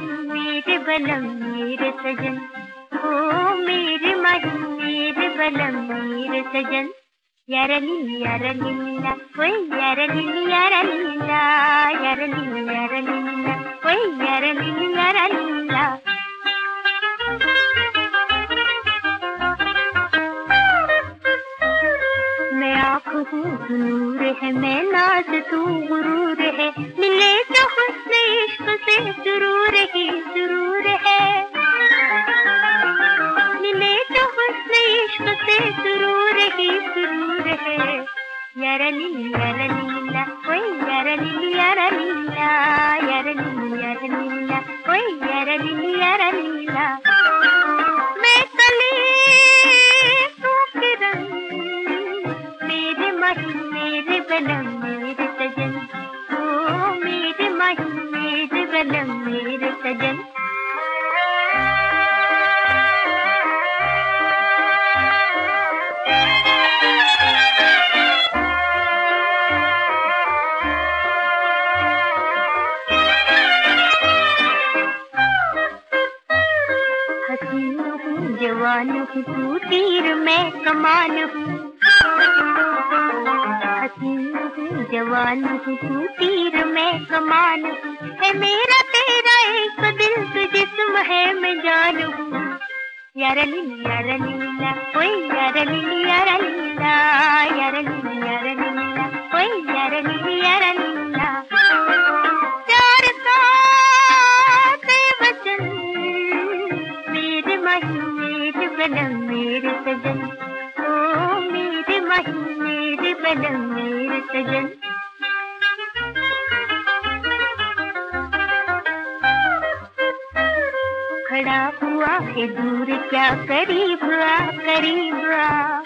मेरे बलम मेरे सजन, ओ मेरे माही मेरे बलम मेरे सजन। यारली यारलीला ओए यारली यारलीला, यारली यारलीला ओए यारली यारलीला। मैं आँख हूँ तू नूर है, मैं नाज तू गुरूर है, मिले तो हुस्न इश्क से सुरूर ही सुरूर है, मिले तो हुस्न इश्क से सुरूर ही सुरूर है। यारली यारलीला ओए यारली यारलीला, यारली यारलीला ओए यारली यारलीला। मैं कली तू किरण, मेरे माही मेरे बलम मेरे सजन, ओ मेरे माही मेरे बलम मेरे सजन। हसीन हूँ जवान हूँ तू तीर मैं कमान हूँ, हसीन हूँ जवान हूँ तू तीर मैं कमान हूँ, है मेरा तेरा एक दिल तू जिस्म है मैं जान हूँ। यारली यारलीला ओए यारली यारलीला, यारली यारलीला ओए यारली यारलीला। प्यार का वचन मेरे माही मेरे बलम मेरे सजन, ओ मेरे माही मेरे बलम मेरे सजन। खड़ा हुआ है दूर क्या करीब आ करीब आ,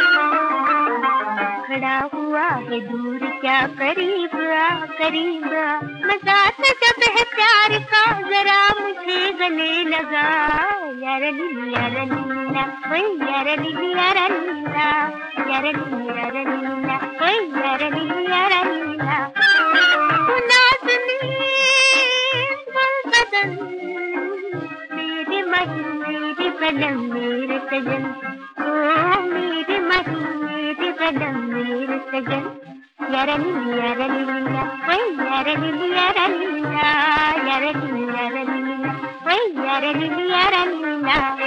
खड़ा हुआ है दूर क्या करीब आ करीब आ। मज़ाक जब है प्यार का जरा मुझे गले लगा। यारली यारलीला ओए यारली यारलीला, यारली यारलीला ओए यारली यारलीला। नाज़नीं गुलबदन मेरे माही मेरे बलम मेरे सजन, ओ मेरे माही मेरे बलम मेरे सजन। यारली यारलीला ओए यारली यारलीला, यारली यारलीला ओए यारली यारलीला।